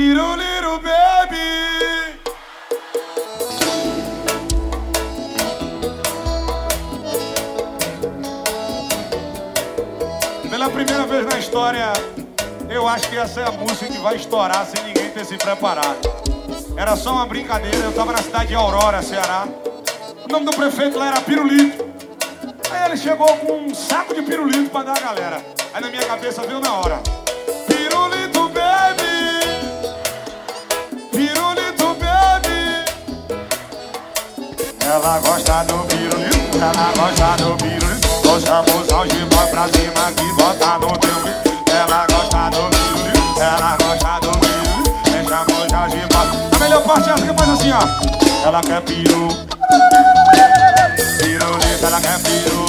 Pirulito baby. Pela primeira vez na história, eu acho que essa é a música que vai estourar sem ninguém ter se preparado. Era só uma brincadeira, eu tava na cidade de Aurora, Ceará. O nome do prefeito lá era Pirulito. Aí ele chegou com um saco de pirulito pra dar a galera. Aí na minha cabeça veio na hora: Pirulito baby, Pirulito baby. Ela gosta do pirulito, ela gosta do pirulito. Puxamos o algibó pra cima que bota no teu bico. Ela gosta do pirulito, ela gosta do pirulito. Deixamos o algibó. A melhor parte é essa que faz assim, ó. Ela quer piru, pirulito, ela quer piru.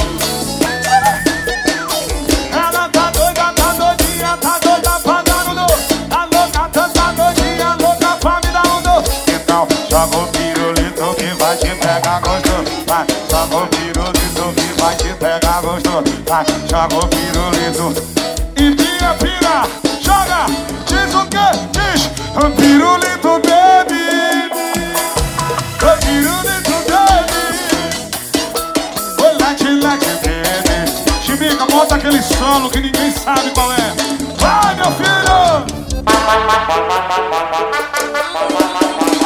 Ela tá doida, tá doidinha, tá doida pra dar no do. Tá louca, tá doidinha, louca pra me dar um do. Então joga o pirulito que vai te pegar gostoso. Vai, joga o pirulito que vai te pegar gostoso. Vai, joga o pirulito e pira, pira, joga. Diz o que? Diz pirulito baby, pirulito baby. Oi, late, baby. Chimica, bota aquele solo que ninguém sabe qual é. Vai, meu filho!